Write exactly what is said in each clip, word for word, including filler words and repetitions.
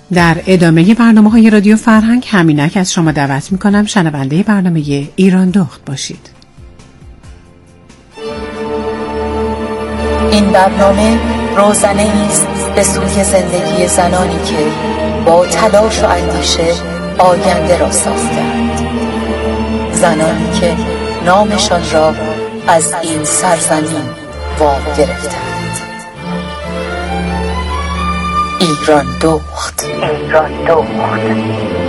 در ادامه برنامه های رادیو فرهنگ همینک از شما دعوت میکنم شنونده برنامه ایران دخت باشید. این برنامه روزنه است به سوی زندگی زنانی که با تلاش و اندیشه آینده را ساختند، زنانی که نامشان را از این سرزمین وام گرفتند. ایران دخت. ایران دخت.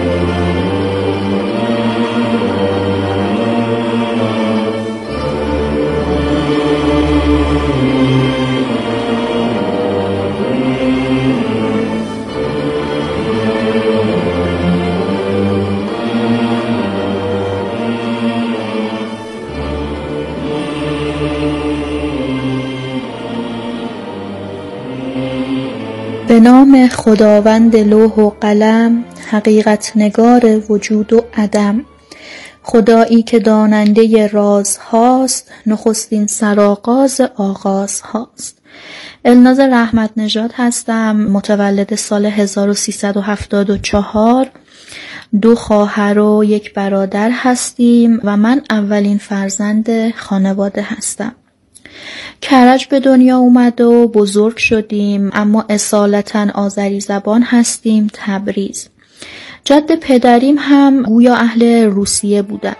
به نام خداوند لوح و قلم، حقیقت نگار وجود و عدم، خدایی که داننده راز هاست، نخستین سرآغاز آغاز هاست. الناز رحمت نژاد هستم، متولد سال هزار و سیصد و هفتاد و چهار، دو خواهر و یک برادر هستیم و من اولین فرزند خانواده هستم. کرج به دنیا اومد و بزرگ شدیم، اما اصالتاً آذری زبان هستیم، تبریز. جد پدریم هم گویا اهل روسیه بودن.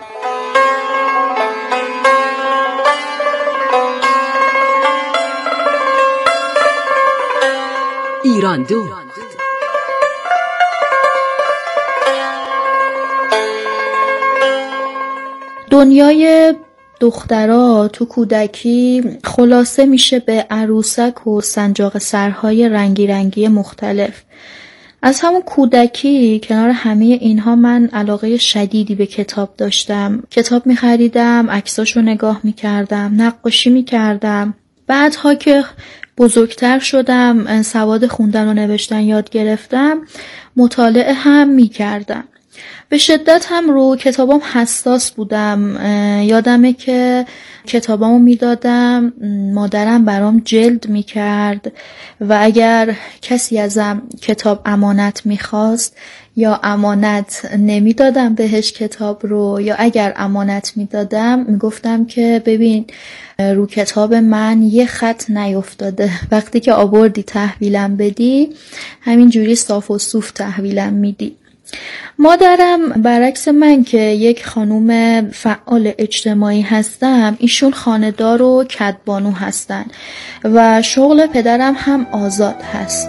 ایران دو. دنیای دخترها تو کودکی خلاصه میشه به عروسک و سنجاق سرهای رنگی رنگی مختلف. از همون کودکی کنار همه اینها من علاقه شدیدی به کتاب داشتم. کتاب میخریدم، عکساشو نگاه میکردم، نقاشی میکردم. بعدها که بزرگتر شدم، سواد خوندن و نوشتن یاد گرفتم، مطالعه هم میکردم. به شدت هم رو کتابام حساس بودم. یادمه که کتابامو میدادم، مادرم برام جلد میکرد و اگر کسی ازم کتاب امانت میخواست یا امانت نمیدادم بهش کتاب رو، یا اگر امانت میدادم میگفتم که ببین رو کتاب من یه خط نیفتاده، وقتی که آوردی تحویلم بدی همین جوری صاف و صوف تحویلم میدی. مادرم برعکس من که یک خانوم فعال اجتماعی هستم، ایشون خانه‌دار و کدبانو هستن و شغل پدرم هم آزاد هست.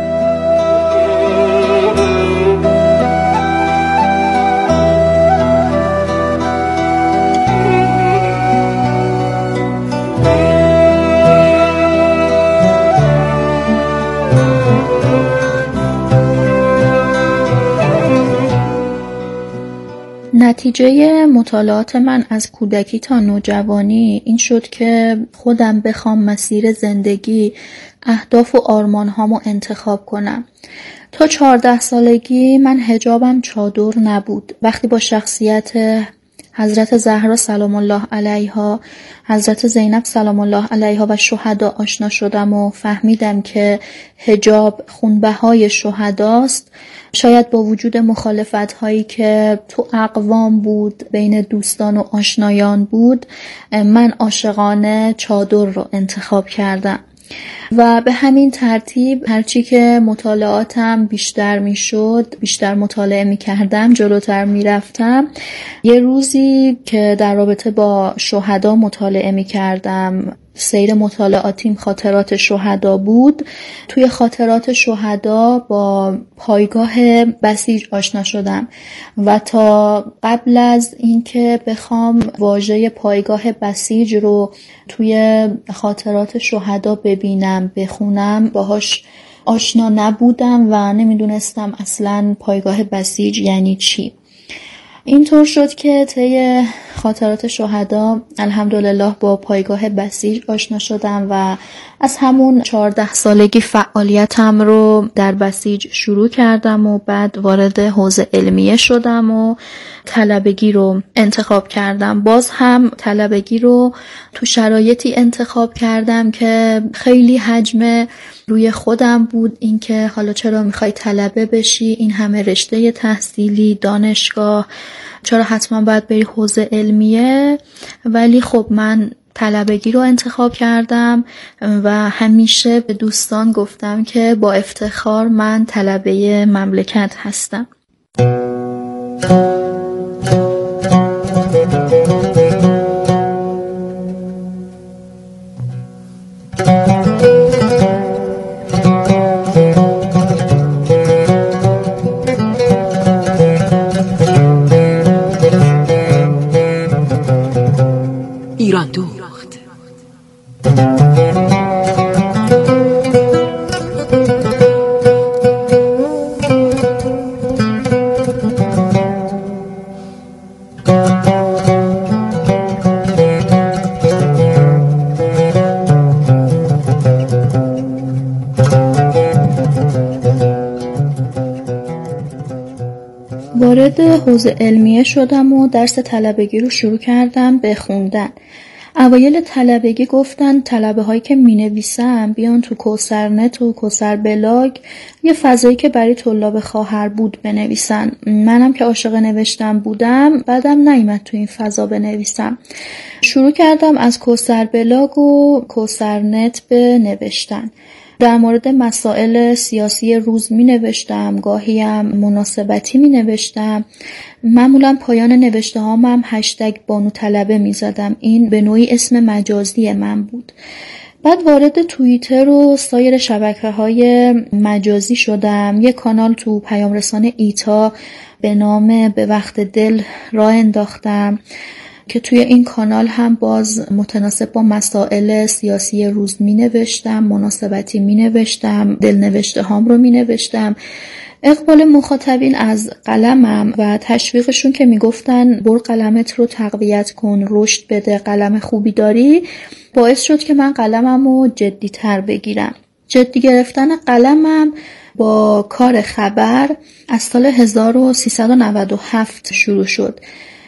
نتیجه مطالعات من از کودکی تا نوجوانی این شد که خودم بخوام مسیر زندگی، اهداف و آرمانهامو انتخاب کنم. تا چهارده سالگی من حجابم چادر نبود. وقتی با شخصیت حضرت زهرا سلام الله علیها، حضرت زینب سلام الله علیها و شهدا آشنا شدم و فهمیدم که حجاب خونبهای شهداست، شاید با وجود مخالفت هایی که تو اقوام بود، بین دوستان و آشنایان بود، من عاشقانه چادر رو انتخاب کردم و به همین ترتیب هرچی که مطالعاتم بیشتر می شد، بیشتر مطالعه می کردم، جلوتر می رفتم. یه روزی که در رابطه با شهدا مطالعه می کردم، سیر مطالعاتیم خاطرات شهدا بود. توی خاطرات شهدا با پایگاه بسیج آشنا شدم و تا قبل از اینکه بخوام واژه پایگاه بسیج رو توی خاطرات شهدا ببینم، بخونم، باهاش آشنا نبودم و نمیدونستم اصلاً پایگاه بسیج یعنی چی. اینطور شد که طی خاطرات شهدا الحمدلله با پایگاه بسیج آشنا شدم و از همون چهارده سالگی فعالیتم رو در بسیج شروع کردم و بعد وارد حوزه علمیه شدم و طلبگی رو انتخاب کردم. باز هم طلبگی رو تو شرایطی انتخاب کردم که خیلی حجم روی خودم بود، اینکه حالا چرا میخوای طلبه بشی، این همه رشته تحصیلی، دانشگاه، چرا حتما باید بری حوزه علمیه. ولی خب من طلبگی رو انتخاب کردم و همیشه به دوستان گفتم که با افتخار من طلبه مملکت هستم. ایران دوخت. وارد حوزه علمیه شدم و درس طلبگی رو شروع کردم به خوندن. اوایل طلبگی گفتن طلبه هایی که می نویسن بیان تو کوثرنت و کوثر بلاگ، یه فضایی که برای طلاب خواهر بود بنویسن. منم که عاشق نوشتن بودم بعدم نیامد تو این فضا بنویسم. شروع کردم از کوثر بلاگ و کوثرنت به نوشتن. در مورد مسائل سیاسی روز می نوشتم، گاهی هم مناسبتی می نوشتم. معمولا پایان نوشته هام هم هشتگ بانو طلبه می زدم. این به نوعی اسم مجازی من بود. بعد وارد توییتر و سایر شبکه های مجازی شدم. یک کانال تو پیام رسان ایتا به نام به وقت دل راه انداختم که توی این کانال هم باز متناسب با مسائل سیاسی روز می نوشتم، مناسبتی می نوشتم، دلنوشته هام رو می نوشتم. اقبال مخاطبین از قلمم و تشویقشون که می گفتن بر قلمت رو تقویت کن، رشد بده، قلم خوبی داری، باعث شد که من قلمم رو جدی تر بگیرم. جدی گرفتن قلمم با کار خبر از سال هزار و سیصد و نود و هفت شروع شد.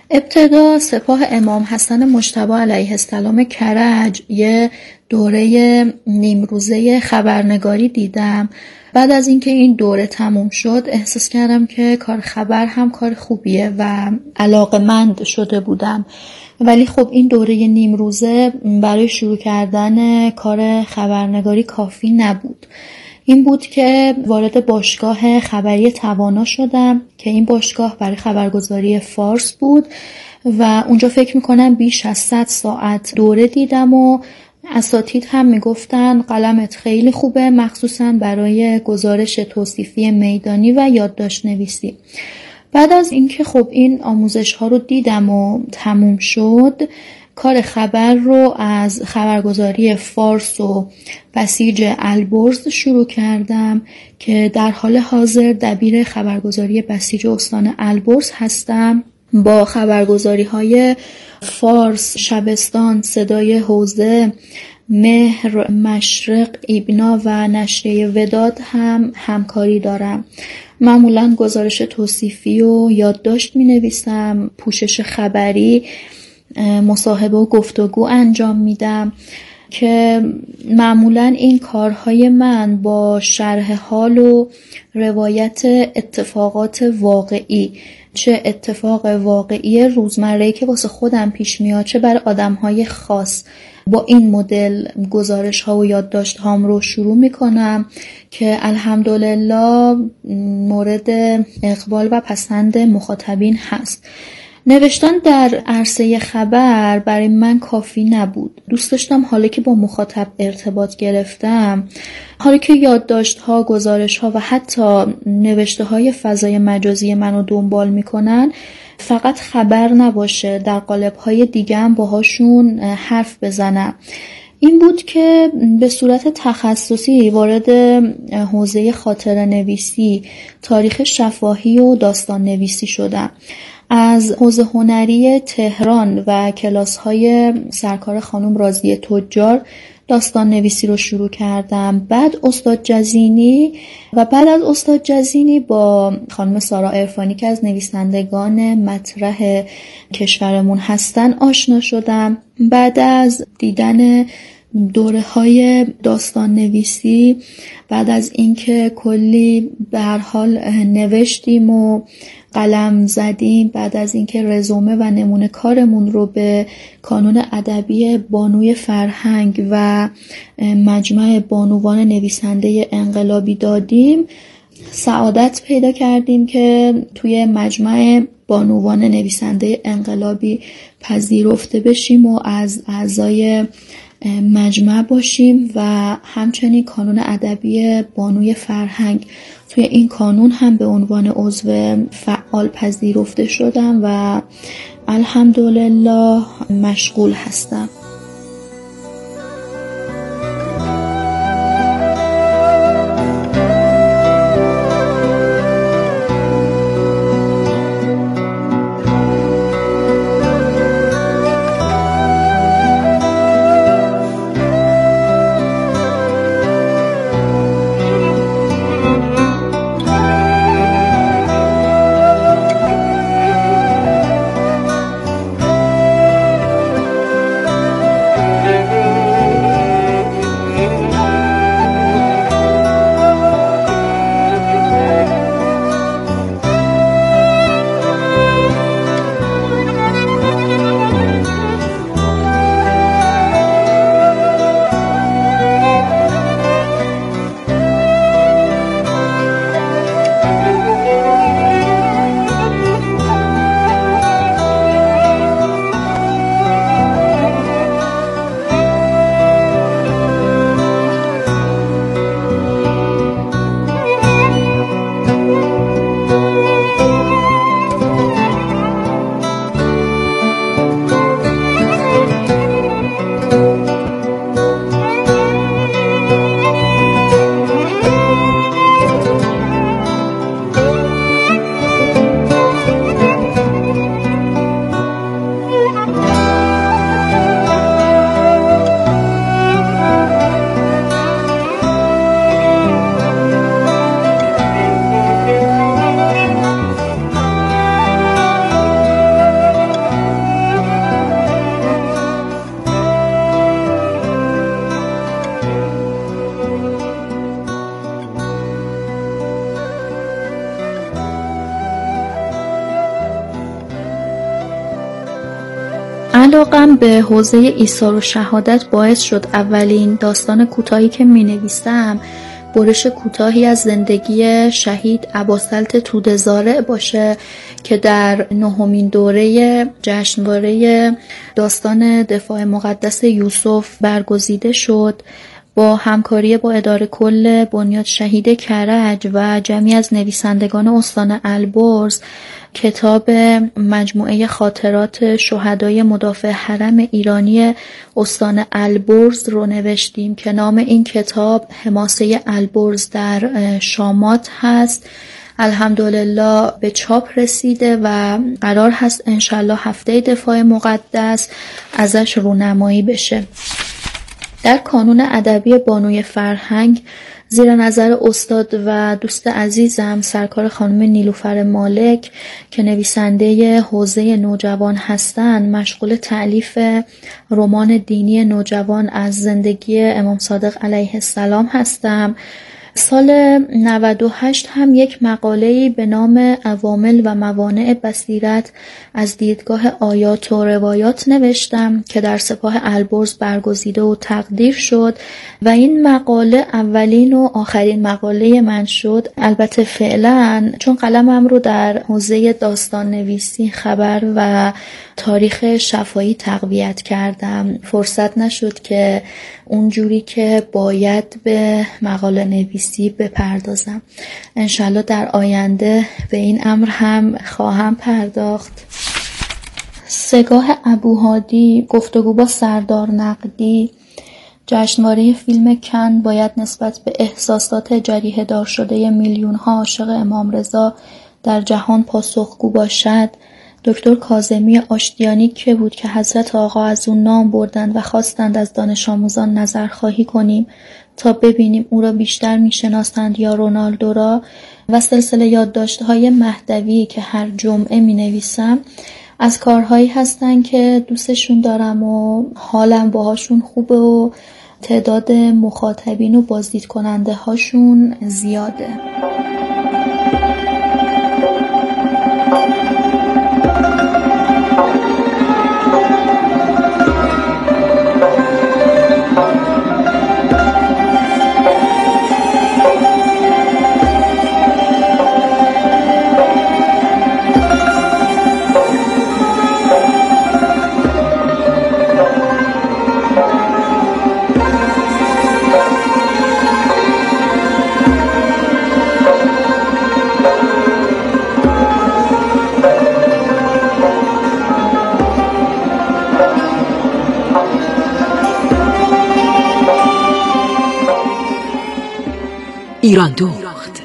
ابتدا سپاه امام حسن مجتبی علیه السلام کرج یه دوره نیمروزه خبرنگاری دیدم. بعد از اینکه این دوره تموم شد احساس کردم که کار خبر هم کار خوبیه و علاقه‌مند شده بودم. ولی خب این دوره نیمروزه برای شروع کردن کار خبرنگاری کافی نبود. این بود که وارد باشگاه خبری توانا شدم که این باشگاه برای خبرگزاری فارس بود و اونجا فکر میکنم بیش از صد ساعت دوره دیدم و اساتید هم میگفتن قلمت خیلی خوبه، مخصوصا برای گزارش توصیفی میدانی و یادداشت نویسی. بعد از اینکه خب این آموزش ها رو دیدم و تموم شد، کار خبر رو از خبرگزاری فارس و بسیج البرز شروع کردم که در حال حاضر دبیر خبرگزاری بسیج استان البرز هستم. با خبرگزاری های فارس، شبستان، صدای حوزه، مهر، مشرق، ایبنا و نشریه وداد هم همکاری دارم. معمولا گزارش توصیفی و یادداشت می نویسم، پوشش خبری، مصاحبه و گفتگو انجام میدم که معمولا این کارهای من با شرح حال و روایت اتفاقات واقعی، چه اتفاق واقعی روزمره‌ای که واسه خودم پیش میاد چه برای آدم‌های خاص، با این مدل گزارش ها و یادداشت هام رو شروع میکنم که الحمدلله مورد اقبال و پسند مخاطبین هست. نوشتن در عرصه خبر برای من کافی نبود. دوست داشتم حالا که با مخاطب ارتباط گرفتم، حالا که یادداشت ها، گزارش ها و حتی نوشته های فضای مجازی منو دنبال میکنن، فقط خبر نباشه، در قالب های دیگه هم باهاشون حرف بزنم. این بود که به صورت تخصصی وارد حوزه خاطره نویسی، تاریخ شفاهی و داستان نویسی شدم. از حوزه هنری تهران و کلاس‌های سرکار خانم راضیه تجار داستان نویسی رو شروع کردم. بعد استاد جزینی و بعد از استاد جزینی با خانم سارا عرفانی که از نویسندگان مطرح کشورمون هستن آشنا شدم. بعد از دیدن دوره های داستان نویسی، بعد از اینکه کلی به هر حال نوشتیم و قلم زدیم، بعد از اینکه رزومه و نمونه کارمون رو به کانون ادبی بانوی فرهنگ و مجمع بانوان نویسنده انقلابی دادیم، سعادت پیدا کردیم که توی مجمع بانوان نویسنده انقلابی پذیرفته بشیم و از اعضای مجمع باشیم و همچنین کانون ادبی بانوی فرهنگ. توی این کانون هم به عنوان عضو فعال پذیرفته شدم و الحمدلله مشغول هستم. علاقم به حوزه ایثار و شهادت باعث شد اولین داستان کوتاهی که می نویسم برش کوتاهی از زندگی شهید اباسلط توده‌زارع باشه که در نهمین دوره جشنواره داستان دفاع مقدس یوسف برگزیده شد با همکاری با اداره کل بنیاد شهید کرج و جمعی از نویسندگان استان البرز. کتاب مجموعه خاطرات شهدای مدافع حرم ایرانی استان البرز رو نوشتیم که نام این کتاب حماسه البرز در شامات هست. الحمدلله به چاپ رسیده و قرار هست انشالله هفته دفاع مقدس ازش رونمایی بشه. در کانون ادبی بانوی فرهنگ زیر نظر استاد و دوست عزیزم سرکار خانم نیلوفر مالک که نویسنده حوزه نوجوان هستند مشغول تألیف رمان دینی نوجوان از زندگی امام صادق علیه السلام هستم. سال نود و هشت هم یک مقاله‌ای به نام عوامل و موانع بصیرت از دیدگاه آیات و روایات نوشتم که در سپاه البرز برگزیده و تقدیر شد و این مقاله اولین و آخرین مقاله من شد. البته فعلا چون قلمم رو در حوزه داستان نویسی، خبر و تاریخ شفاهی تقویت کردم فرصت نشد که اونجوری که باید به مقاله نویسی بپردازم. انشالله در آینده به این امر هم خواهم پرداخت. سگاه ابوهادی، گفتگو با سردار نقدی، جشنواره فیلم کن باید نسبت به احساسات جریحه دار شده میلیون ها عاشق امام رضا در جهان پاسخگو باشد. دکتر کاظمی آشتیانی که بود که حضرت آقا از اون نام بردند و خواستند از دانش آموزان نظرخواهی کنیم تا ببینیم او را بیشتر میشناسند یا رونالدو را، و سلسله یادداشت‌های مهدوی که هر جمعه مینویسم از کارهایی هستن که دوستشون دارم و حالم باهاشون خوبه و تعداد مخاطبین و بازدید کننده هاشون زیاده. ایران دوخت.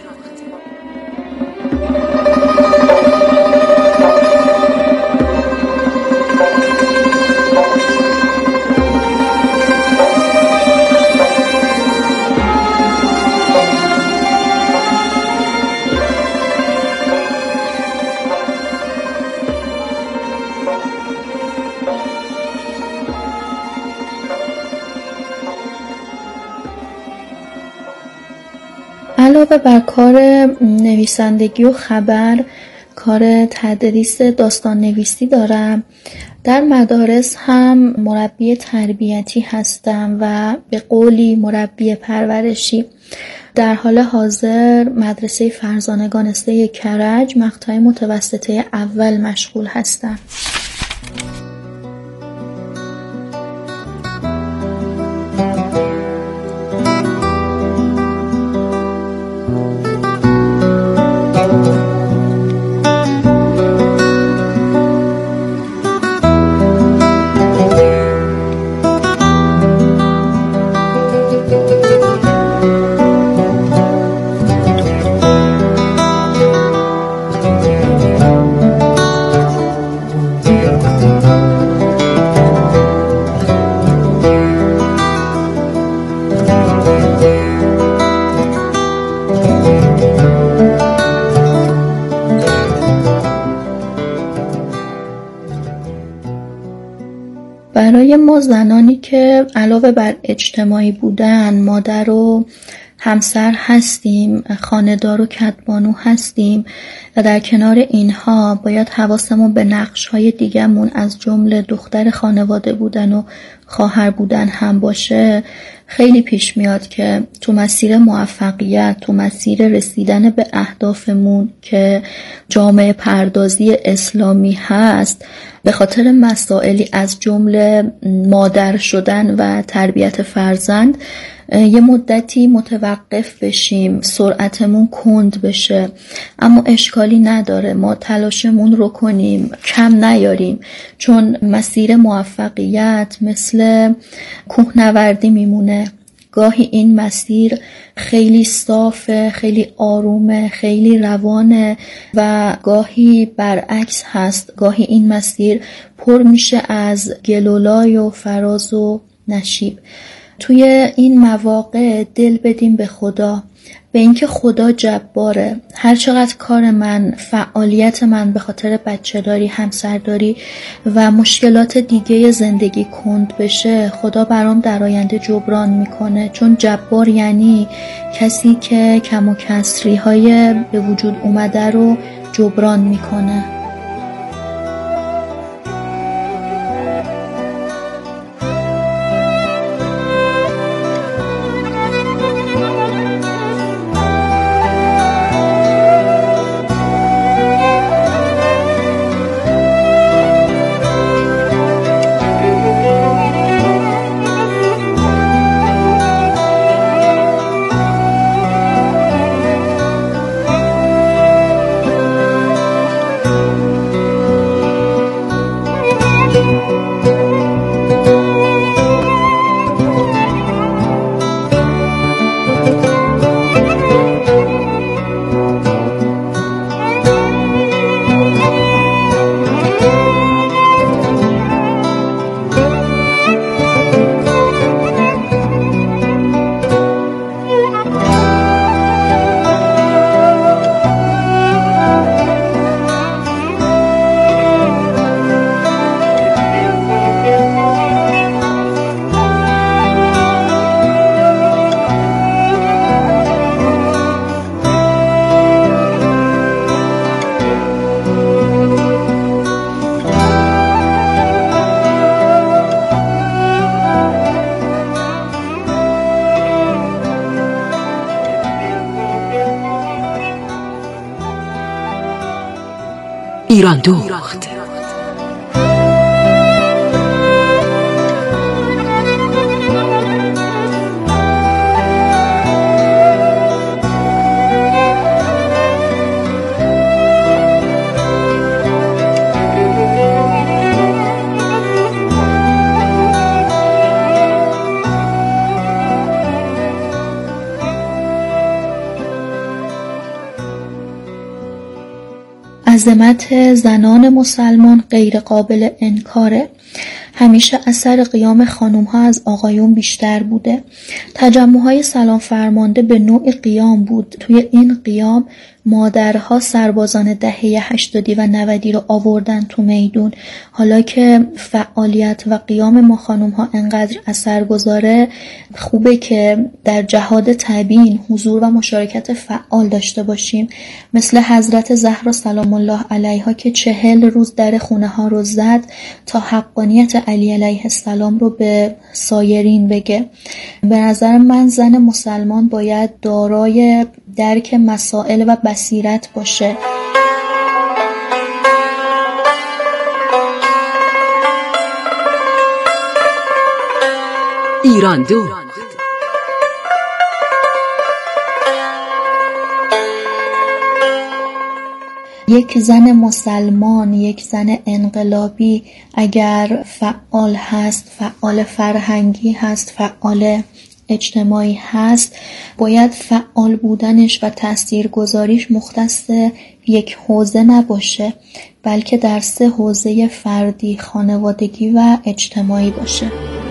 علاوه بر کار نویسندگی و خبر، کار تدریس داستان نویسی دارم. در مدارس هم مربی تربیتی هستم و به قولی مربی پرورشی. در حال حاضر مدرسه فرزانگان سه کرج مقطع متوسطه اول مشغول هستم. برای ما زنانی که علاوه بر اجتماعی بودن مادر و همسر هستیم، خانه‌دار و کدبانو هستیم و در کنار اینها باید حواسمون به نقش‌های دیگه‌مون از جمله دختر خانواده بودن و خواهر بودن هم باشه، خیلی پیش میاد که تو مسیر موفقیت، تو مسیر رسیدن به اهدافمون که جامعه پردازی اسلامی هست، به خاطر مسائلی از جمله مادر شدن و تربیت فرزند یه مدتی متوقف بشیم، سرعتمون کند بشه. اما اشکالی نداره، ما تلاشمون رو کنیم، کم نیاریم، چون مسیر موفقیت مثل کوهنوردی میمونه. گاهی این مسیر خیلی صافه، خیلی آرومه، خیلی روانه و گاهی برعکس هست. گاهی این مسیر پر میشه از گلولای و فراز و نشیب. توی این مواقع دل بدیم به خدا، به اینکه خدا جباره. هر چقدر کار من، فعالیت من به خاطر بچه داری، همسرداری و مشکلات دیگه زندگی کند بشه، خدا برام در آینده جبران میکنه، چون جبار یعنی کسی که کم و کسری های به وجود اومده رو جبران میکنه. دوخت. عظمت زنان مسلمان غیر قابل انکاره. همیشه اثر قیام خانوم ها از آقایون بیشتر بوده. تجمع های سلام فرمانده به نوع قیام بود. توی این قیام مادرها سربازان دهه هشتادی و نودی رو آوردن تو میدون. حالا که فعالیت و قیام ما خانوم ها انقدر اثر گذاره، خوبه که در جهاد تبیین حضور و مشارکت فعال داشته باشیم، مثل حضرت زهرا سلام الله علیها که چهل روز در خونه ها رو زد تا حقانیت علی علیه السلام رو به سایرین بگه. به نظر من زن مسلمان باید دارای درک مسائل و بصیرت باشه. ایران دو. یک زن مسلمان، یک زن انقلابی اگر فعال هست، فعال فرهنگی هست، فعال اجتماعی هست، باید فعال بودنش و تاثیرگذاریش مختص یک حوزه نباشه، بلکه در سه حوزه فردی، خانوادگی و اجتماعی باشه.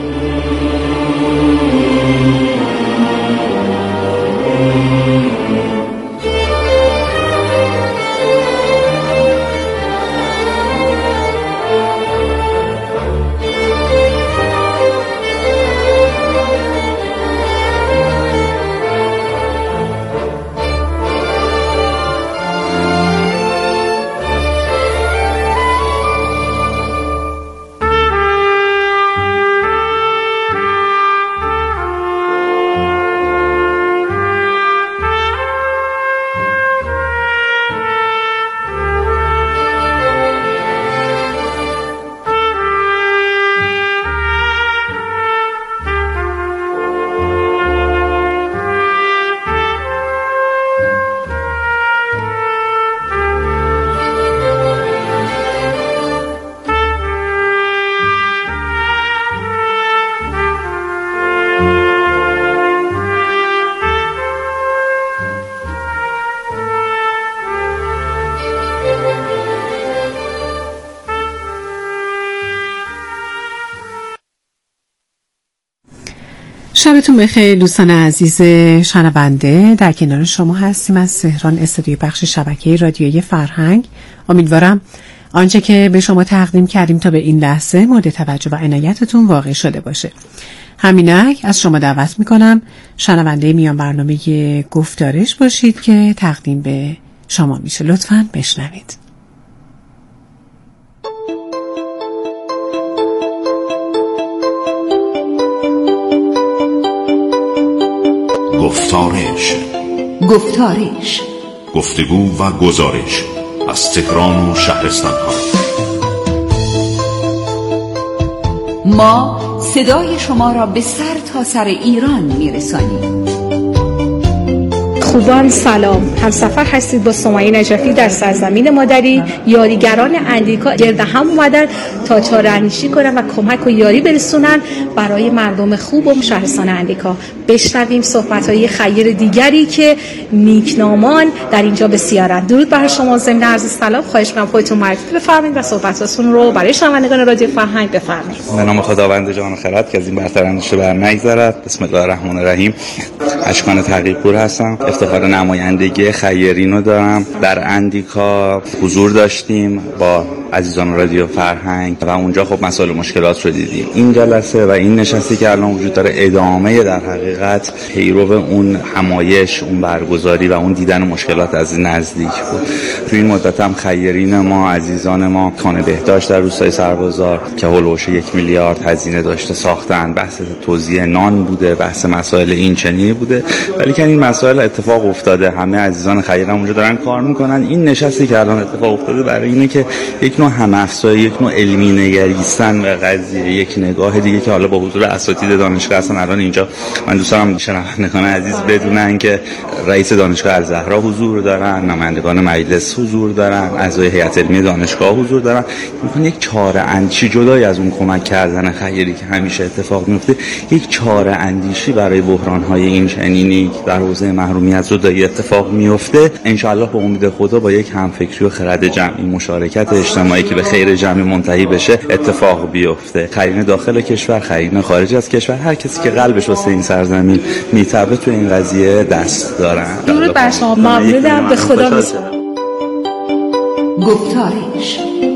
شبتون بخیر دوستان عزیز شنونده، در کنار شما هستیم از تهران استودیوی بخش شبکه رادیویی فرهنگ. امیدوارم آنچه که به شما تقدیم کردیم تا به این لحظه مورد توجه و عنایتتون واقع شده باشه. همینک از شما دعوت میکنم شنونده میان برنامه گفتارش باشید که تقدیم به شما میشه. لطفاً بشنوید. گفتارش گفتارش گفتگو و گزارش از تهران و شهرستان ها. ما صدای شما را به سر تا سر ایران میرسانیم. خوبان سلام، همسفر هستید با سمیه نجفی در سرزمین مادری. یاریگران اندیکا گرد هم اومدن تا چاره‌اندیشی کنن و کمک و یاری برسونن برای مردم خوب و شهرستان اندیکا. بشنویم صحبت‌های خیر دیگری که نیکنامان در اینجا بسیارند. درود بر شما. ضمن عرض سلام خواهش می‌کنم خودتون معرفی بفرمایید و صحبتاتون رو برای شنوندگان رادیو فرهنگ بفرمایید. به نام خداوند جهان خرد که از این برتر اندیشه بر نگذرد. بسم الله الرحمن الرحیم. اشکان تقی‌پور هستم. افتخار نمایندگی خیرین رو دارم. در اندیکا حضور داشتیم با عزیزان رادیو فرهنگ و اونجا خب مسائل و مشکلات رو دیدیم. این جلسه و این نشستی که الان وجود داره ادامه در حقیقت پیرو اون همایش، اون برگزاری و اون دیدن مشکلات از نزدیک بود. تو این مدت هم خیرین ما، عزیزان ما خانه بهداشت در روستای سربازار که هولوش یک میلیارد هزینه داشته ساختن، بحث توزیع نان بوده، بحث مسائل این چنینی بوده، ولی که این مسائل اتفاق اتفاق افتاده. همه عزیزان خیرم اونجا دارن کار میکنن. این نشستی که الان اتفاق افتاده برای اینه که یک نوع هم‌افزایی، یک نوع علمی نگریستن به قضیه، یک نگاه دیگه که حالا با حضور اساتید دانشگاه هستن الان اینجا. من دوست دارم شنوندگان عزیز بدونن که رئیس دانشگاه الزهرا حضور دارن، نمایندگان مجلس حضور دارن، اعضای هیئت علمی دانشگاه حضور دارن. میخوان یک چاره اندیشی جدای از اون کمک کردن خیری که همیشه اتفاق میفته، یک چاره اندیشی برای بحران‌های این چنینی در حوزه محرومیت زدایی اتفاق میفته. ان شاءالله به امید خدا با یک همفکری و خرد جمعی، مشارکت اجتماعی که به خیر جمعی منتهی بشه اتفاق بیفته. خیرین داخل کشور، خیرین خارج از کشور، هر کسی که قلبش واسه این سرزمین میتابه تو این قضیه دست دارن. درود بر شما. ممنونم. به خدا میسپارم. گفتارش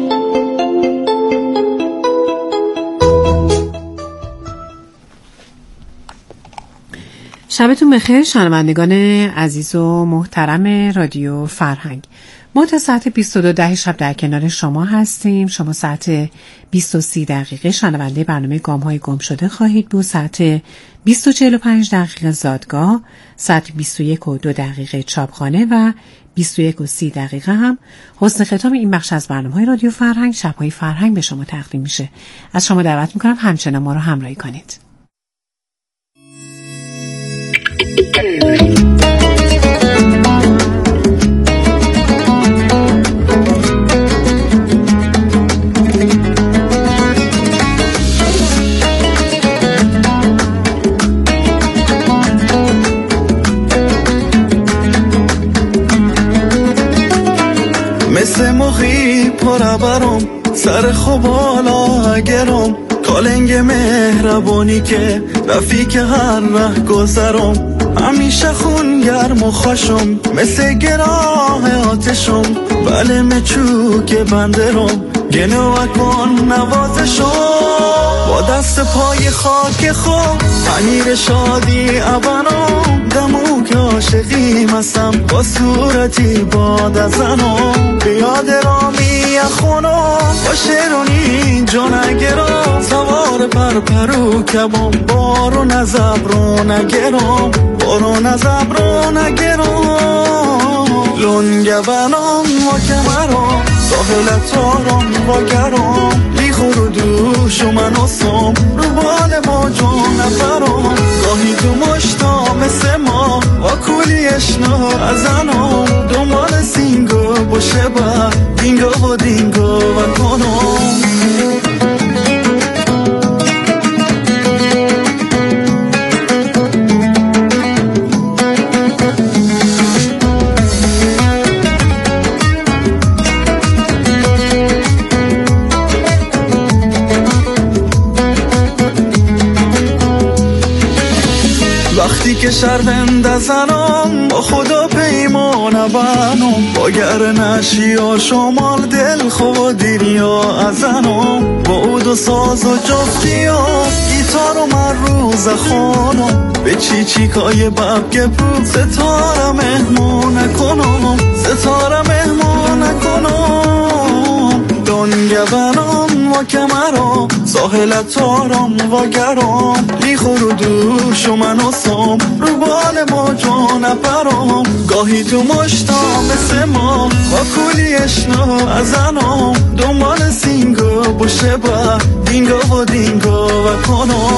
شبتون بخیر شنوندگان عزیز و محترم رادیو فرهنگ. ما تا ساعت بیست و دو ده شب در کنار شما هستیم. شما ساعت بیست و سی دقیقه شنونده برنامه گام‌های گم شده خواهید بود. ساعت بیست و چهل و پنج دقیقه زادگاه، ساعت بیست و یک و دو دقیقه چاپخانه و بیست و یک و سی دقیقه هم حسن ختام این بخش از برنامه‌های رادیو فرهنگ، شب‌های فرهنگ به شما تقدیم میشه. از شما دعوت میکنم همچنان ما رو همراهی کنید. مثل موقعی پرابرم سر خوبالا اگرم کالنگ مهربانی که رفیق هر ره گذرم همیشه خون گرم و خوشم مثل گراه آتشم بله مچوک بندرم گنو کن نوازشم با دست پای خاک خود پنیر شادی ابنم دمو که عاشقی مسم با صورتی باد ازنم بیاد رامی خونم با شیرونی جانگرم سوار پر پرو کبم بارو نزبرو نگرم بارو نزبرو نگرم لنگه بنام و کمرم ساحل تارم و گرم لیخور و دوش و مناسم رو بال ما جون نفرم گاهی تو مشتا مثل ما و کولی اشنا ازنم دنبال سینگو باشه با دینگو و دینگو و کنم وقتی که شرمنده زنم با خدا پیمان بنم با گر نشی و شمال دل خود دیریا ازنم با عود و ساز و جفتی و گیتار و من روز خانم به چی چی کای ببگه بود ستاره مهمون نکنم ستاره مهمون نکنم دنگه بنام و کمرم ساحل تارم و گرم لیخور و دوش و مناسم رو بال ما جان پرم گاهی تو مشتا مثل ما با کولی اشنا ازنم دنبال سینگو باشه با دینگو و دینگو و کنم